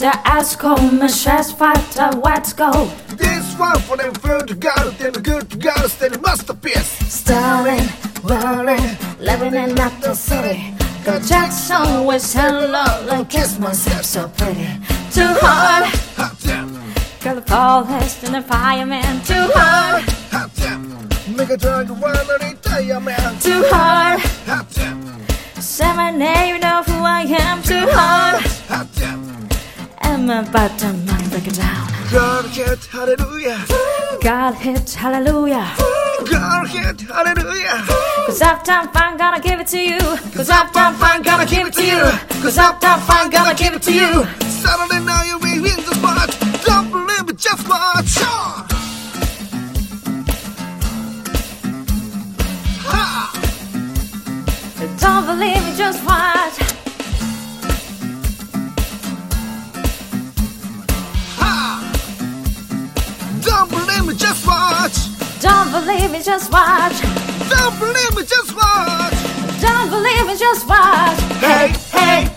Der Eiskorn med Scheißfighter White Gold. This one for them food girl, then the good girl, still masterpiece. Starring, rolling, living in the city. Go Jackson with hello and kiss myself so pretty. Too hard, Hot damn, girl the police and the fireman. Too hard, hot damn. Make a drug one and retire man. too hard. Hot damn, Say my name, you know who I am. Too hard, hot damn. I'm about to break it down. God hit hallelujah. God hit hallelujah. God hit hallelujah. Cause Uptown Funk gonna give it to you. Cause Uptown Funk gonna give it to you. Cause Uptown Funk gonna give it to you. Saturday night you be in the spot. Don't believe it, just watch. Ha! Don't believe me, just watch. Ha! Don't believe me, just watch. Don't believe me, just watch. Don't believe me, just watch. Don't believe me, just watch. Hey, hey,